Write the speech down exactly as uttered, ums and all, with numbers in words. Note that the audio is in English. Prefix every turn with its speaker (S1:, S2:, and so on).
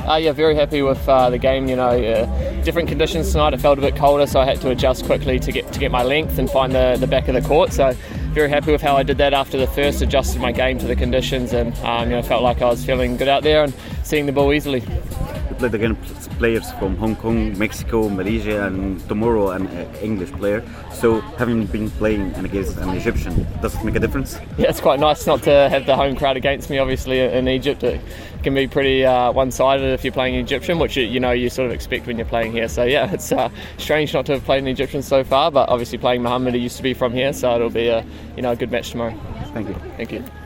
S1: Uh, yeah, very happy with uh, the game. You know, uh, different conditions tonight. It felt a bit colder, so I had to adjust quickly to get to get my length and find the, the back of the court. So very happy with how I did that after the first. Adjusted my game to the conditions, and um, you know, felt like I was feeling good out there and seeing the ball easily.
S2: You played against players from Hong Kong, Mexico, Malaysia, and tomorrow an English player. So having been playing against an Egyptian, does it make a difference?
S1: Yeah, it's quite nice not to have the home crowd against me. Obviously, in Egypt, it can be pretty uh, one-sided if you're playing Egyptian, which you, you know you sort of expect when you're playing here. So yeah, it's uh, strange not to have played an Egyptian so far, but obviously playing Mohammed, who used to be from here, so it'll be a you know a good match tomorrow.
S2: Thank you.
S1: Thank you.